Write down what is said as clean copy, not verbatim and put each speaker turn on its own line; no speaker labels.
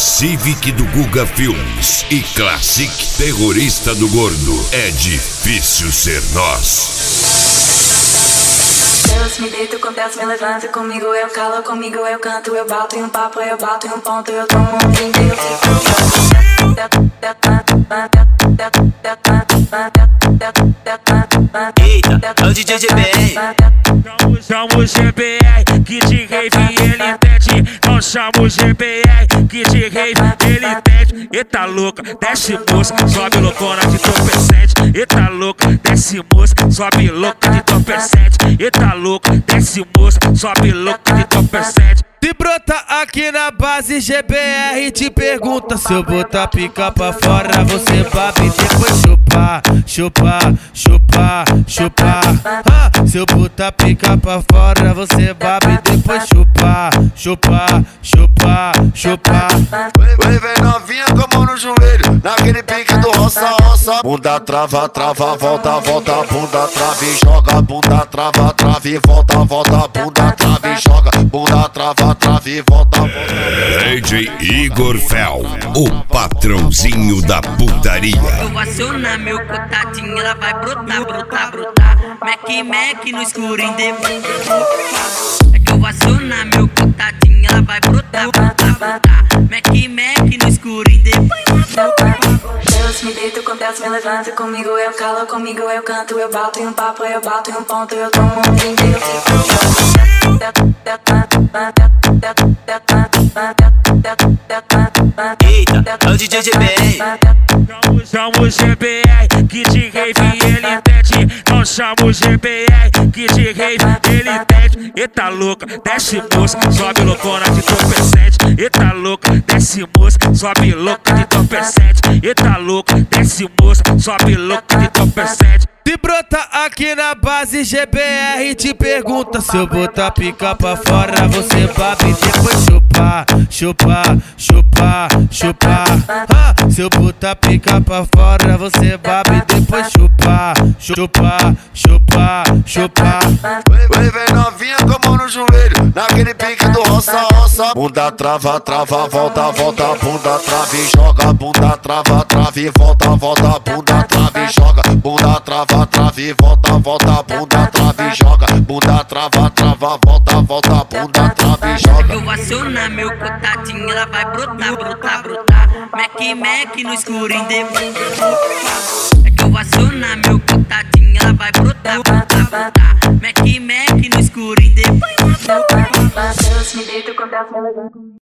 Civic do Guga Filmes e Classic Terrorista do Gordo. É difícil ser nós.
Deus me deito com Deus me levanta, comigo eu calo, comigo eu canto, eu bato em um papo, eu bato em um ponto, eu tomo um drink, eu fico.
Eita, é o DJ GBR.
Chama o GBR, que de rave ele pede. Não chama o GBR, que de rave ele pede. Eita louca, desce moça, sobe loucona de topecete. Eita louca, desce moça, sobe louca de topecete. Eita louca, desce moça, sobe louca de topecete.
Se brota aqui na base, GBR te pergunta: se eu botar pica pra fora, você babe e depois chupar, chupar, chupar, chupar. Se eu botar pica pra fora, você babe e depois chupar, chupar, chupar, chupar.
Vem novinha com a mão no joelho, naquele pique do roça, roça. Bunda trava, trava, volta, volta. Bunda trava e joga, bunda trava, trava e volta, volta. Bunda trava e joga, bunda trava, trava e volta, volta.
DJ Igor Fel, o patrãozinho da putaria.
Eu vou acionar meu contatinho, ela vai brotar, brotar, brotar. Mac, Mac no escurinho, depois é que eu vou acionar meu contatinho, ela vai brotar, brotar, brotar. Mac, Mac no escurinho, depois
Deus me deito com Deus me levanta, comigo eu calo, comigo eu canto, eu bato em um papo, eu bato em um ponto, eu tomo um drink, eu fico.
Eita, é o DJ GBR.
Chama o GBR, que de rave ele pede. Não chama o GBR, que de rave ele pede. Eita louca, desce moça, sobe loucona de topecete. Eita louca, desce moça, sobe louca de topecete. Eita louca, desce moça, sobe louca de topecete.
Se brota aqui na base, GBR te pergunta: se eu botar pica pra fora, você babe e depois chupar, chupar, chupar, chupar. Se eu botar pica pra fora, você babe e depois chupar, chupar, chupar, chupar.
Vem novinha com a mão no joelho, naquele pique do roça, roça. Bunda trava, trava, volta, volta. Bunda trava e joga, bunda trava, trava e volta, volta. Bunda trava e joga, bunda trava, trava e volta, volta. Bunda trava e joga, bunda trava, trava, volta, volta. Bunda trava e joga.
Eu vou acionar meu contatinho, ela vai brotar, brotar, brotar. Mac, Mac no escurinho, depois é que eu vou acionar meu contatinho, ela vai brotar, brotar, brotar. Mac, Mac no escurinho, depois
Deus me deito com Deus me levanta.